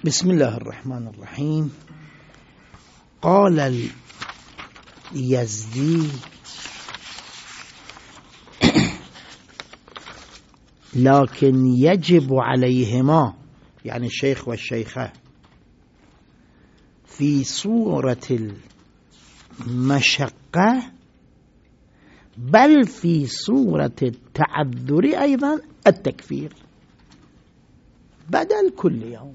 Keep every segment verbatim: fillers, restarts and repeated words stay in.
بسم الله الرحمن الرحيم. قال اليزدي: لكن يجب عليهما، يعني الشيخ والشيخة، في صورة المشقة بل في صورة التعذر أيضا التكفير بدل كل يوم.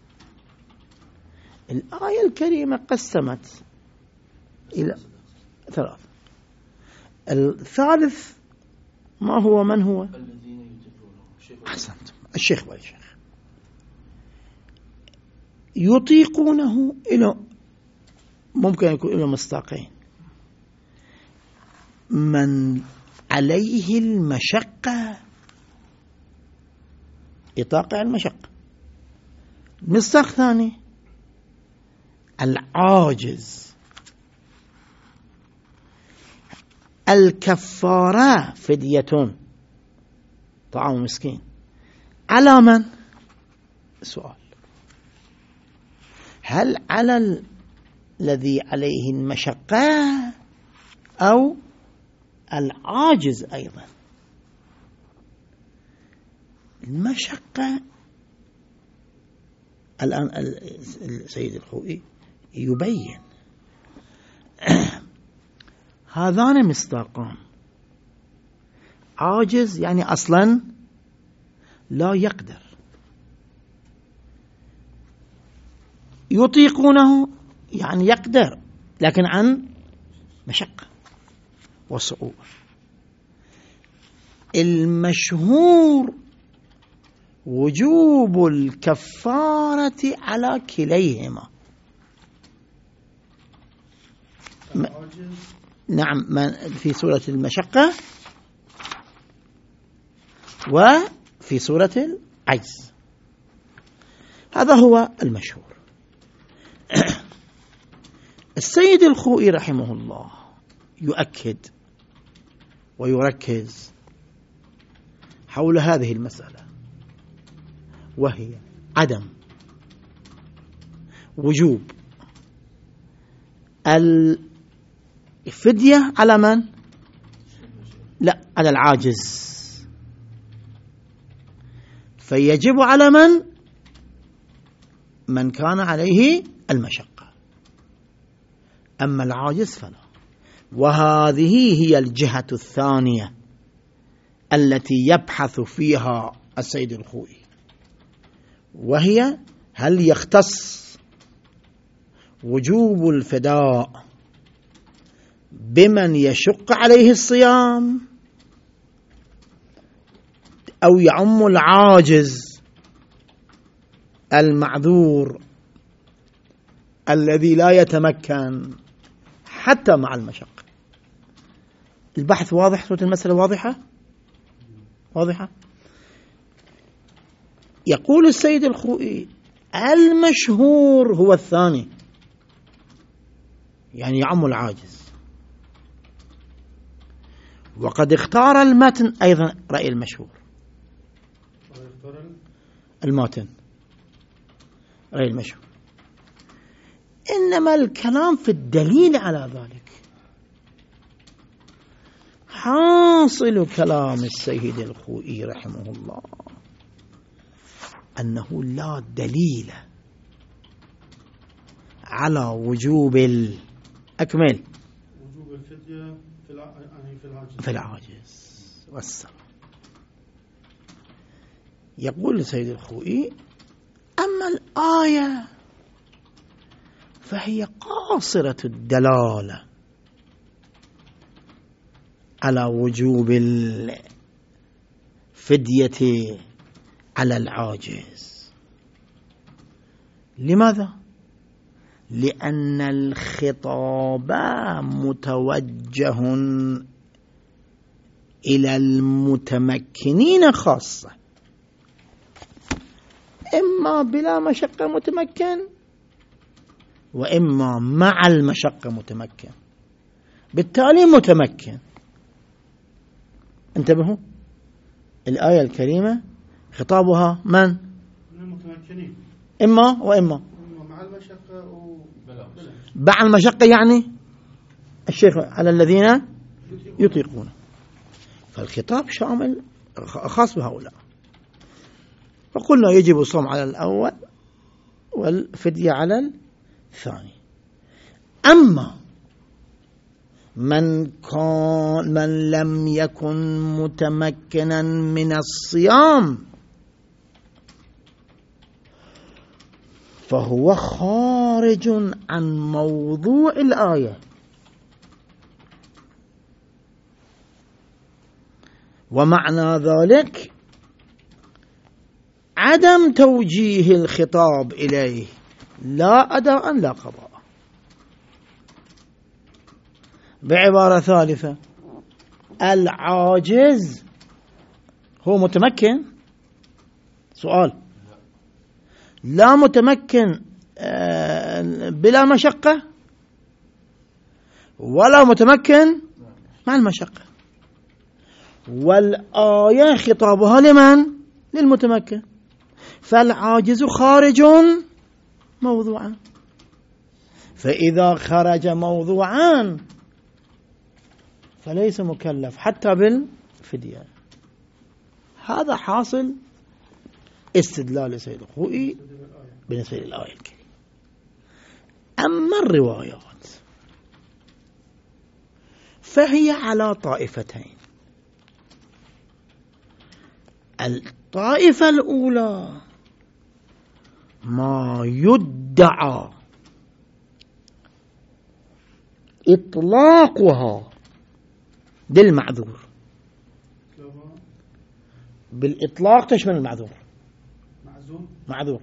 الآية الكريمة قسمت إلى ثلاث. الثالث ما هو؟ من هو؟ أحسنتم، الشيخ والشيخ يطيقونه. إلى ممكن يكون إلى مصداقين: من عليه المشقة، إطاقة المشقة. مصداق ثاني: العاجز. الكفارة فدية طعام مسكين. على من؟ سؤال: هل على الذي عليه المشقة أو العاجز أيضا؟ المشقة الآن السيد الخوئي يبين هذان مصداقان. عاجز يعني أصلا لا يقدر، يطيقونه يعني يقدر لكن عن مشقة وصعوبة. المشهور وجوب الكفارة على كليهما. نعم، في سورة المشقة وفي سورة العجز، هذا هو المشهور. السيد الخوئي رحمه الله يؤكد ويركز حول هذه المسألة، وهي عدم وجوب الفدية على من؟ لا، على العاجز. فيجب على من؟ من كان عليه المشقة، أما العاجز فلا. وهذه هي الجهة الثانية التي يبحث فيها السيد الخوئي، وهي: هل يختص وجوب الفداء بمن يشق عليه الصيام أو يعم العاجز المعذور الذي لا يتمكن حتى مع المشقة؟ البحث واضح؟ صوت المسألة واضحة؟ واضحة؟ يقول السيد الخوئي: المشهور هو الثاني، يعني يعم العاجز. وقد اختار المتن أيضا رأي المشهور، المتن رأي المشهور، إنما الكلام في الدليل على ذلك. حاصل كلام السيد الخوئي رحمه الله أنه لا دليل على وجوب الأكمل وجوب الفدية في العاجز, في العاجز والسلام. يقول السيد الخوئي: أما الآية فهي قاصرة الدلالة على وجوب الفدية على العاجز. لماذا؟ لأن الخطاب متوجه إلى المتمكنين خاصة، إما بلا مشقة متمكن وإما مع المشقة متمكن، بالتالي متمكن. انتبهوا، الآية الكريمة خطابها من؟ المتمكنين. إما وإما مع المشقة وبلا مع المشقة، يعني الشيخ على الذين يطيقون، فالخطاب شامل خاص بهؤلاء. فقلنا يجب الصوم على الأول والفدية على الثاني. أما من كان من لم يكن متمكنا من الصيام فهو خارج عن موضوع الآية، ومعنى ذلك عدم توجيه الخطاب إليه لا أداء لا قضاء. بعبارة ثالثة، العاجز هو متمكن؟ سؤال. لا متمكن بلا مشقة ولا متمكن مع المشقة، والآية خطابها لمن؟ للمتمكن، فالعاجز خارج موضوعا. فإذا خرج موضوعان فليس مكلف حتى بالفدية. هذا حاصل استدلال سيد الخوئي بالنسبة للآية الكريمة. أما الروايات فهي على طائفتين. الطائفة الأولى ما يدعى إطلاقها بالمعذور، بالإطلاق تشمل المعذور معذور،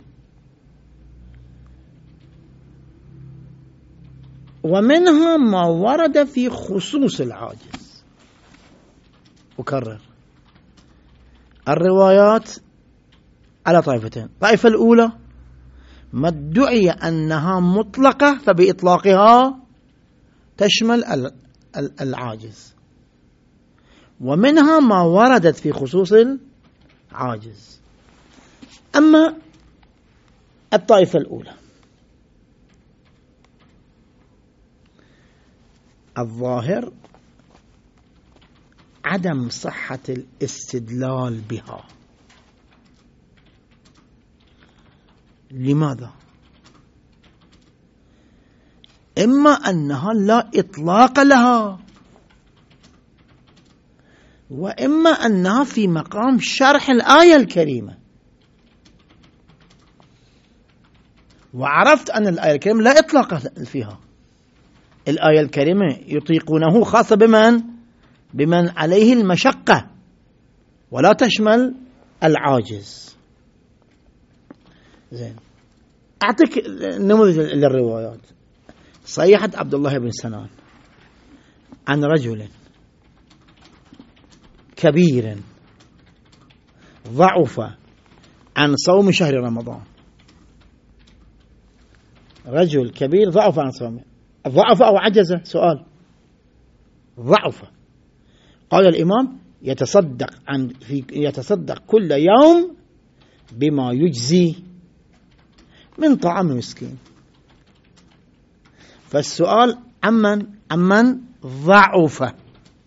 ومنها ما ورد في خصوص العاجز. أكرر، الروايات على طائفتين. الطائفة الأولى ما ادعي أنها مطلقة فبإطلاقها تشمل العاجز، ومنها ما وردت في خصوص العاجز. أما الطائفة الأولى الظاهر عدم صحة الاستدلال بها. لماذا؟ إما أنها لا إطلاق لها، وإما أنها في مقام شرح الآية الكريمة، وعرفت أن الآية الكريمة لا إطلاق فيها. الآية الكريمة يطيقونه خاصة بمن؟ بمن عليه المشقة، ولا تشمل العاجز. زين، أعطيك نموذج للروايات. صيحة عبد الله بن سنان عن رجل كبير ضعف عن صوم شهر رمضان. رجل كبير ضعف عن صوم، ضعف أو عجز؟ سؤال. ضعف. قال الإمام يتصدق عن في يتصدق كل يوم بما يجزي من طعام مسكين. فالسؤال عمن عمن ضعف.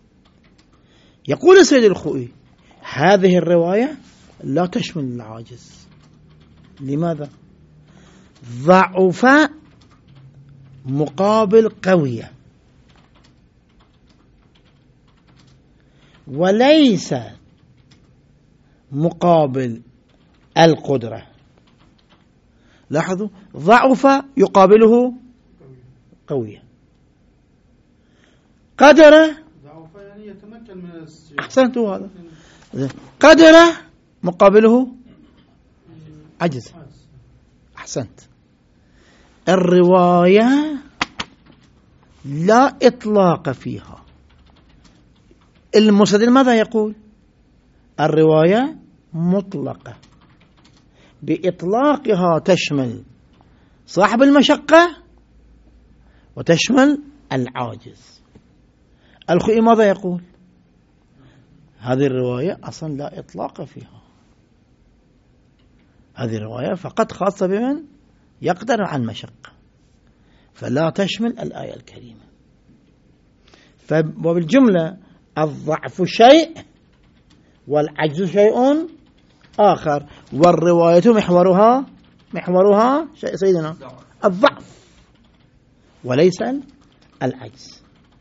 يقول سيد الخوئي هذه الرواية لا تشمل العاجز. لماذا؟ ضعف مقابل قوية، وليس مقابل القدرة. لاحظوا، ضعف يقابله قوية. قدر ضعف يعني يتمكن من السير. أحسنتوا هذا. قدر مقابله عجز. أحسنت. الرواية لا إطلاق فيها. المستدل ماذا يقول؟ الرواية مطلقة، بإطلاقها تشمل صاحب المشقة وتشمل العاجز. الخوئي ماذا يقول؟ هذه الرواية أصلا لا إطلاق فيها، هذه الرواية فقط خاصة بمن يقدر عن مشقة، فلا تشمل الآية الكريمة. وبالجملة الضعف شيء والعجز شيء آخر، والرواية محورها محورها شيء سيدنا الضعف وليس العجز.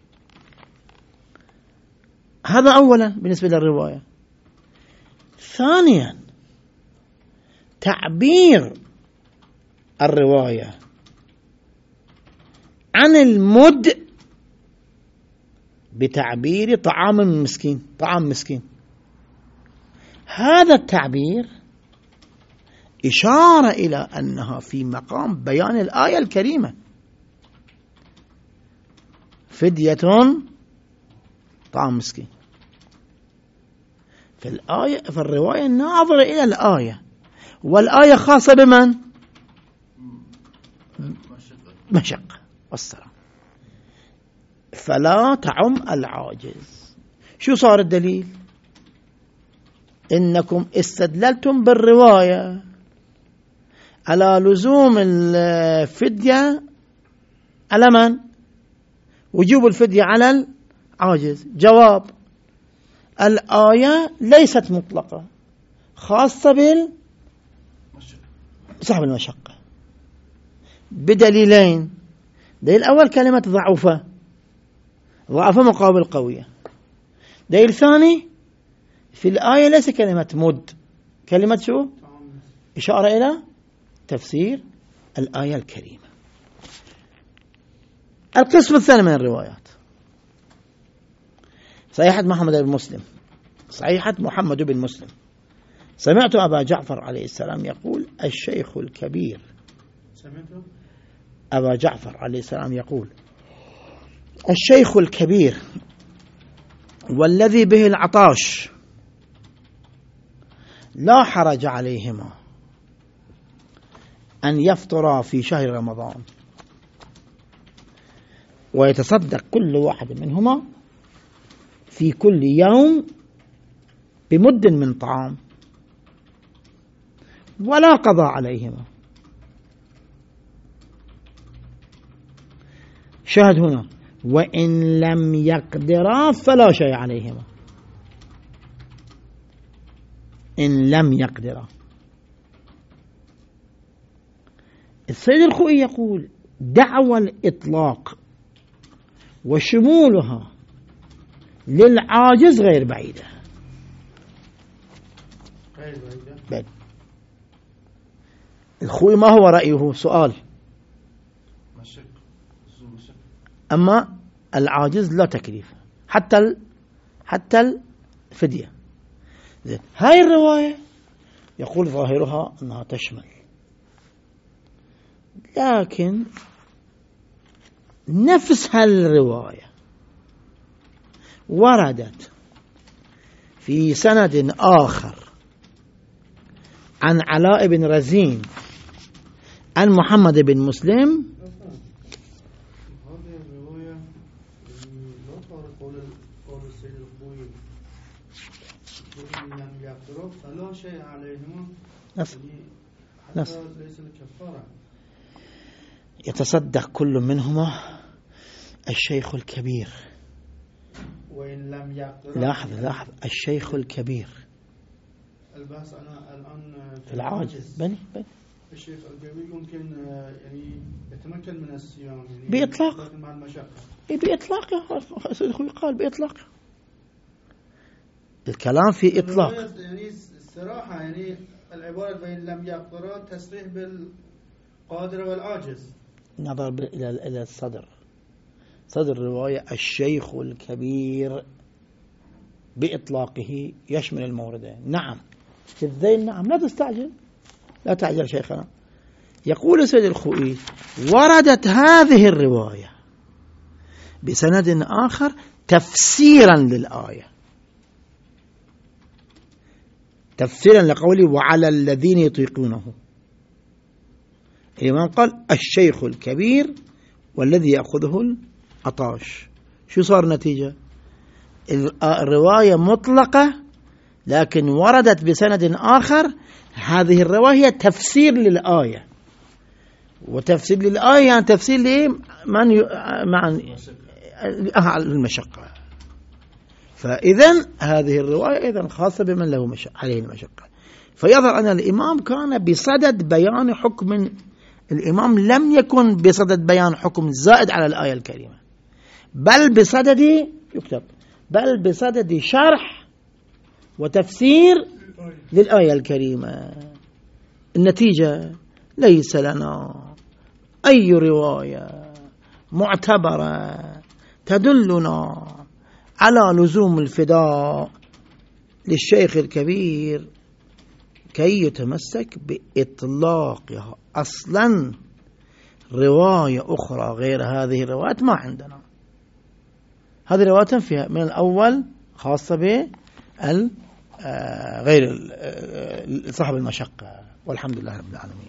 هذا أولا بالنسبة للرواية. ثانيا تعبير الرواية عن المد بتعبير طعام مسكين، طعام مسكين. هذا التعبير إشارة إلى أنها في مقام بيان الآية الكريمة، فدية طعام مسكين. في الآية في الرواية ناظرة إلى الآية، والآية خاصة بمن؟ مشقة والسلام، فلا تعم العاجز. شو صار الدليل؟ إنكم استدللتم بالرواية على لزوم الفدية على من؟ وجوب الفدية على العاجز. جواب: الآية ليست مطلقة، خاصة بصاحب المشقة بدليلين. دليل أول كلمة ضعفة، ضعفة مقابل قوية. دليل ثاني في الآية ليس كلمة مد، كلمة شو؟ إشارة إلى تفسير الآية الكريمة. القسم الثاني من الروايات صحيحة محمد بن مسلم، صحيحة محمد بن مسلم. سمعت أبا جعفر عليه السلام يقول: الشيخ الكبير. سمعت أبا جعفر عليه السلام يقول: الشيخ الكبير والذي به العطاش لا حرج عليهما أن يفطرا في شهر رمضان ويتصدق كل واحد منهما في كل يوم بمد من طعام ولا قضاء عليهما. شاهد هنا: وإن لم يقدرا فلا شيء عليهما. إن لم يقدرا. السيد الخوئي يقول: دعوى الإطلاق وشمولها للعاجز غير بعيدة. غير بعيدة. الخوئي ما هو رأيه؟ سؤال. أما العاجز لا تكليف، حتى ال... حتى الفدية. هاي الرواية يقول ظاهرها أنها تشمل، لكن نفس هالرواية وردت في سند آخر عن علاء بن رزين عن محمد بن مسلم. فلا شيء عليهما نص. ليس الكفارة. يتصدق كل منهما الشيخ الكبير. وإن لم يقدر. لاحظ لاحظ الشيخ الكبير. البحث أنا الآن في العاجز. بني بني الشيخ الكبير ممكن يعني يتمكن من الصيام يعني بإطلاق. مع المشقة. بإطلاق يا أخوي، قال بإطلاق. الكلام في إطلاق. يعني الصراحة يعني العبارة بين لم يقدر تصريح بالقادر والعاجز. نظر إلى إلى الصدر، صدر الرواية: الشيخ الكبير بإطلاقه يشمل الموردين. نعم في الذيل. نعم، لا تستعجل، لا تعجل شيخنا. يقول سيد الخوئي: وردت هذه الرواية بسند آخر تفسيرا للآية، تفسيرا لقوله: وعلى الذين يطيقونه. الإمام قال: الشيخ الكبير والذي يأخذه العطاش. شو صار النتيجة؟ الرواية مطلقة لكن وردت بسند آخر. هذه الرواية تفسير للآية، وتفسير للآية يعني تفسير لإيه؟ من ي... مع المشقة. فإذن هذه الرواية إذن خاصة بمن له مشقة عليه المشقة. فيظهر أن الإمام كان بصدد بيان حكم، الإمام لم يكن بصدد بيان حكم زائد على الآية الكريمة، بل بصدد يكتب بل بصدد شرح وتفسير للآية الكريمة. النتيجة ليس لنا أي رواية معتبرة تدلنا على لزوم الفداء للشيخ الكبير كي يتمسك بإطلاقها. أصلا رواية أخرى غير هذه الروايات ما عندنا. هذه الروايات فيها من الأول خاصة ب غير صاحب المشقة. والحمد لله رب العالمين.